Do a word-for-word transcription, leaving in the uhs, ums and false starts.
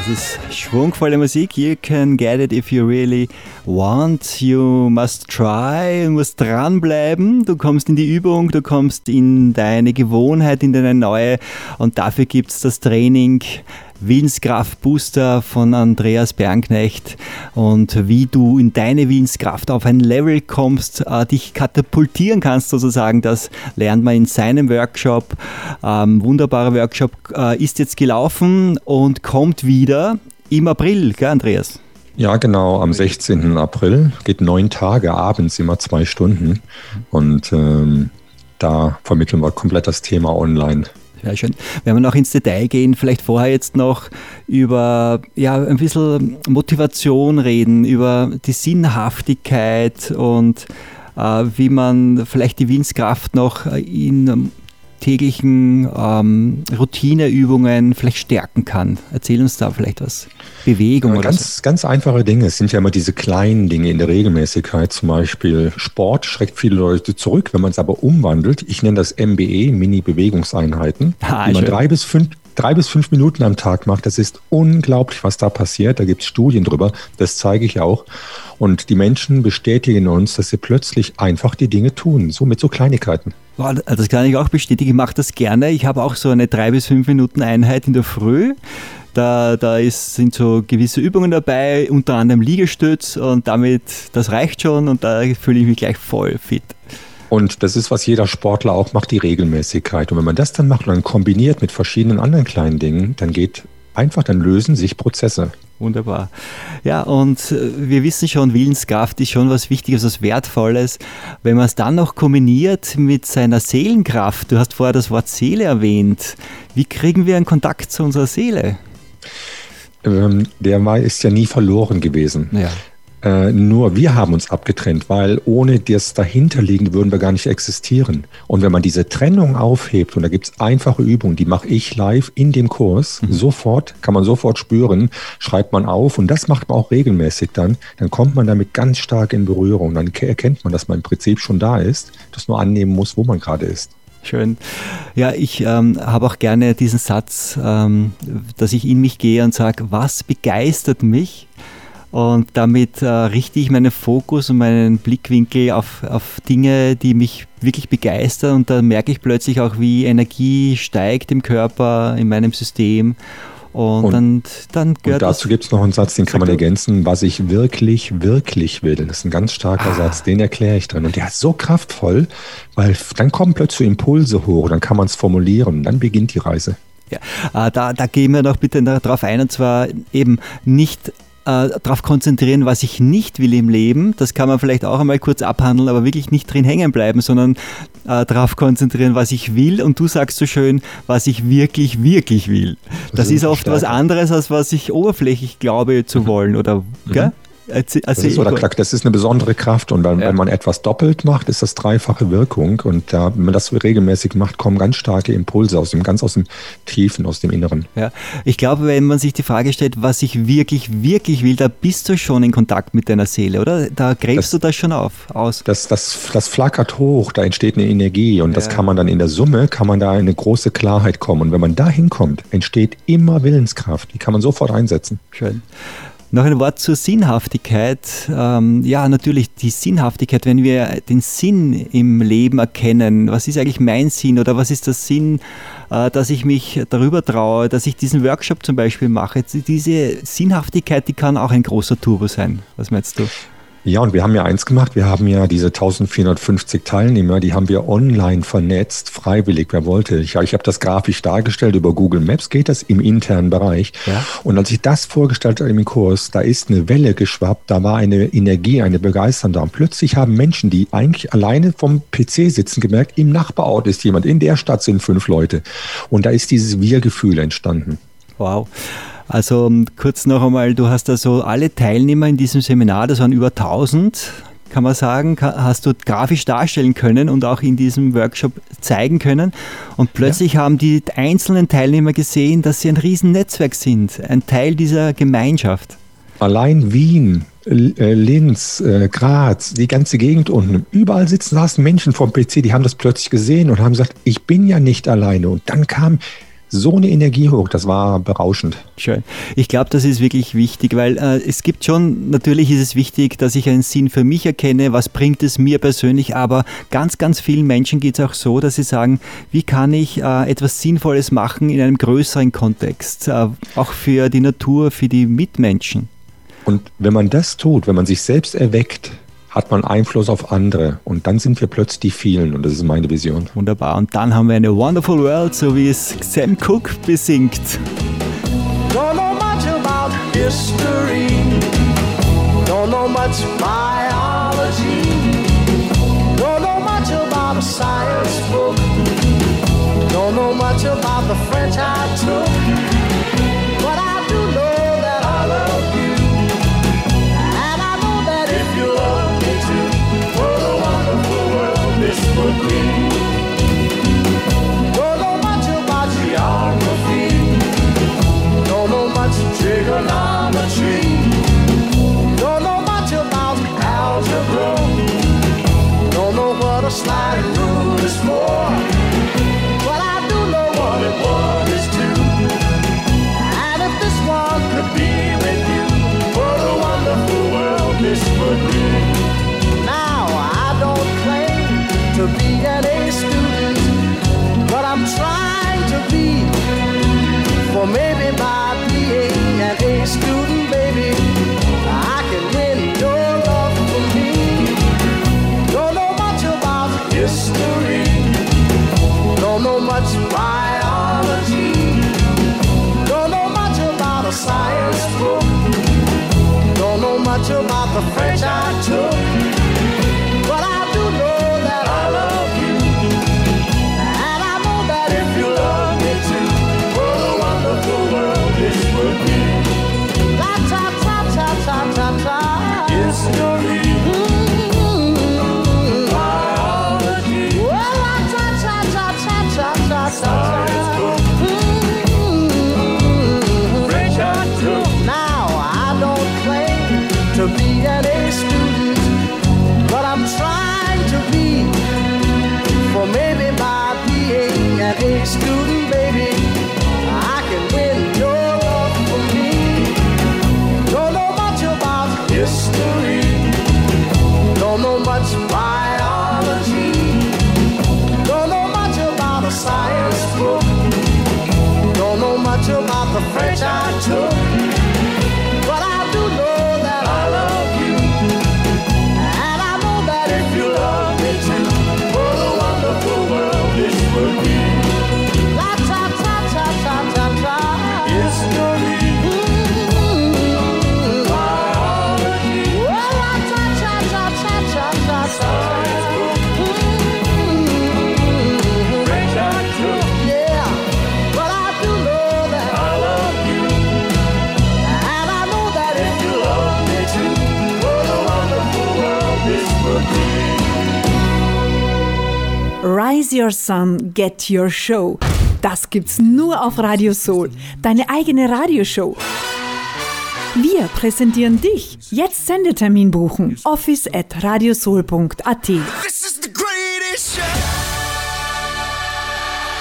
Das ist schwungvolle Musik. You can get it if you really want. You must try. Du musst dranbleiben. Du kommst in die Übung, du kommst in deine Gewohnheit, in deine neue. Und dafür gibt es das Training Willenskraft Booster von Andreas Bernknecht, und wie du in deine Willenskraft auf ein Level kommst, äh, dich katapultieren kannst sozusagen, das lernt man in seinem Workshop. Ähm, wunderbarer Workshop äh, ist jetzt gelaufen und kommt wieder im April, gell Andreas? Ja, genau, am sechzehnten April, geht neun Tage, abends immer zwei Stunden, und ähm, da vermitteln wir komplett das Thema online. Sehr schön. Wenn wir noch ins Detail gehen, vielleicht vorher jetzt noch über ja, ein bisschen Motivation reden, über die Sinnhaftigkeit und äh, wie man vielleicht die Willenskraft noch in täglichen ähm, Routineübungen vielleicht stärken kann. Erzähl uns da vielleicht was. Bewegung ja, oder ganz, so. Ganz einfache Dinge. Es sind ja immer diese kleinen Dinge in der Regelmäßigkeit. Zum Beispiel Sport schreckt viele Leute zurück, wenn man es aber umwandelt. Ich nenne das M B E, Mini-Bewegungseinheiten, Ah, die man schön. drei bis fünf Drei bis fünf Minuten am Tag macht. Das ist unglaublich, was da passiert. Da gibt es Studien drüber. Das zeige ich auch. Und die Menschen bestätigen uns, dass sie plötzlich einfach die Dinge tun. So mit so Kleinigkeiten. Wow, das kann ich auch bestätigen. Ich mache das gerne. Ich habe auch so eine drei bis fünf Minuten Einheit in der Früh. Da, da ist, sind so gewisse Übungen dabei, unter anderem Liegestütz, und damit, das reicht schon, und da fühle ich mich gleich voll fit. Und das ist, was jeder Sportler auch macht, die Regelmäßigkeit. Und wenn man das dann macht und dann kombiniert mit verschiedenen anderen kleinen Dingen, dann geht einfach, dann lösen sich Prozesse. Wunderbar. Ja, und wir wissen schon, Willenskraft ist schon was Wichtiges, was Wertvolles. Wenn man es dann noch kombiniert mit seiner Seelenkraft, du hast vorher das Wort Seele erwähnt, wie kriegen wir einen Kontakt zu unserer Seele? Ähm, der Mai ist ja nie verloren gewesen. Ja. Äh, nur wir haben uns abgetrennt, weil ohne das Dahinterliegende würden wir gar nicht existieren. Und wenn man diese Trennung aufhebt, und da gibt es einfache Übungen, die mache ich live in dem Kurs, mhm. sofort, kann man sofort spüren, schreibt man auf, und das macht man auch regelmäßig dann, dann kommt man damit ganz stark in Berührung. Dann erkennt man, dass man im Prinzip schon da ist, das nur annehmen muss, wo man gerade ist. Schön. Ja, ich ähm, habe auch gerne diesen Satz, ähm, dass ich in mich gehe und sage, was begeistert mich? Und damit äh, richte ich meinen Fokus und meinen Blickwinkel auf, auf Dinge, die mich wirklich begeistern, und da merke ich plötzlich auch, wie Energie steigt im Körper, in meinem System. Und, und dann, dann gehört und dazu gibt es noch einen Satz, den kann man ergänzen, was ich wirklich, wirklich will. Das ist ein ganz starker ah. Satz, den erkläre ich drin. Und der ist so kraftvoll, weil dann kommen plötzlich Impulse hoch, dann kann man es formulieren, und dann beginnt die Reise. Ja, äh, da, da gehen wir noch bitte darauf ein, und zwar eben nicht darauf konzentrieren, was ich nicht will im Leben. Das kann man vielleicht auch einmal kurz abhandeln, aber wirklich nicht drin hängen bleiben, sondern äh, darauf konzentrieren, was ich will. Und du sagst so schön, was ich wirklich, wirklich will. Das, das ist oft was anderes, als was ich oberflächlich glaube zu wollen, oder? Mhm. Gell? Das ist, oder, das ist eine besondere Kraft, und dann, ja. wenn man etwas doppelt macht, ist das dreifache Wirkung, und da, wenn man das regelmäßig macht, kommen ganz starke Impulse aus dem, ganz aus dem Tiefen, aus dem Inneren. Ja. Ich glaube, wenn man sich die Frage stellt, was ich wirklich, wirklich will, da bist du schon in Kontakt mit deiner Seele, oder? Da gräbst das, du das schon auf, aus. Das, das, das flackert hoch, da entsteht eine Energie, und ja. das kann man dann in der Summe, kann man da in eine große Klarheit kommen, und wenn man da hinkommt, entsteht immer Willenskraft, die kann man sofort einsetzen. Schön. Noch ein Wort zur Sinnhaftigkeit. Ähm, ja, natürlich die Sinnhaftigkeit, wenn wir den Sinn im Leben erkennen. Was ist eigentlich mein Sinn, oder was ist der Sinn, äh, dass ich mich darüber traue, dass ich diesen Workshop zum Beispiel mache? Diese Sinnhaftigkeit, die kann auch ein großer Turbo sein. Was meinst du? Ja, und wir haben ja eins gemacht, wir haben ja diese eintausendvierhundertfünfzig Teilnehmer, die haben wir online vernetzt, freiwillig, wer wollte. Ich, ich habe das grafisch dargestellt, über Google Maps geht das im internen Bereich. Ja. Und als ich das vorgestellt habe im Kurs, da ist eine Welle geschwappt, da war eine Energie, eine Begeisterung da. Und plötzlich haben Menschen, die eigentlich alleine vom P C sitzen, gemerkt, im Nachbarort ist jemand, in der Stadt sind fünf Leute. Und da ist dieses Wir-Gefühl entstanden. Wow. Also kurz noch einmal, du hast also alle Teilnehmer in diesem Seminar, das waren über tausend, kann man sagen, hast du grafisch darstellen können und auch in diesem Workshop zeigen können. Und plötzlich ja. haben die einzelnen Teilnehmer gesehen, dass sie ein Riesennetzwerk sind, ein Teil dieser Gemeinschaft. Allein Wien, Linz, Graz, die ganze Gegend unten, überall sitzen, saßen Menschen vom P C, die haben das plötzlich gesehen und haben gesagt, ich bin ja nicht alleine. Und dann kam so eine Energie hoch, das war berauschend. Schön. Ich glaube, das ist wirklich wichtig, weil äh, es gibt schon, natürlich ist es wichtig, dass ich einen Sinn für mich erkenne, was bringt es mir persönlich, aber ganz, ganz vielen Menschen geht es auch so, dass sie sagen, wie kann ich äh, etwas Sinnvolles machen in einem größeren Kontext, äh, auch für die Natur, für die Mitmenschen. Und wenn man das tut, wenn man sich selbst erweckt, hat man Einfluss auf andere und dann sind wir plötzlich die vielen und das ist meine Vision. Wunderbar. Und dann haben wir eine Wonderful World, so wie es Sam Cooke besingt. Don't know much about history, don't know much biology, don't know much about a science book, don't know much about the French I took, but I do know that I love you, and I know that if you love me too, what a wonderful world this would be. Don't know much about geography, don't know much trigonometry, don't know much about algebra, don't know what a sliding rule is for, but I do know what it one is two, and if this one could be with you, what a wonderful world this would be. Now I don't claim to be an A student, but I'm trying to be, for maybe by being an A student, baby, I can win your love for me. Don't know much about history, don't know much biology, don't know much about a science book, don't know much about the French I took, but I do know that I love you, and I know that if you love me too, what a wonderful world this would be. La ta ta ta ta ta ta. History. Mm-hmm. Biology. Well, la ta ta ta ta ta ta ta. Science book. Mm-hmm. French I took. Now I don't claim to be an A student, but I'm trying to be, for maybe by being an A student, baby, I can win your love for me. Don't know much about history, don't know much biology, don't know much about a science book, don't know much about the French I took, but I do know that I love you, and I know that if you love me too, what a wonderful world this would be. La ta ta ta ta ta ta. History. Mm-hmm. Biology. Well, la ta ta ta ta ta ta ta. Mm-hmm. French I took. Yeah, but I do know that I love you, and I know that if you love me too, what a wonderful world this would be. Rise Your Sun, Get Your Show. Das gibt's nur auf Radio Soul, deine eigene Radioshow. Wir präsentieren dich. Jetzt Sendetermin buchen. office at radiosoul punkt at.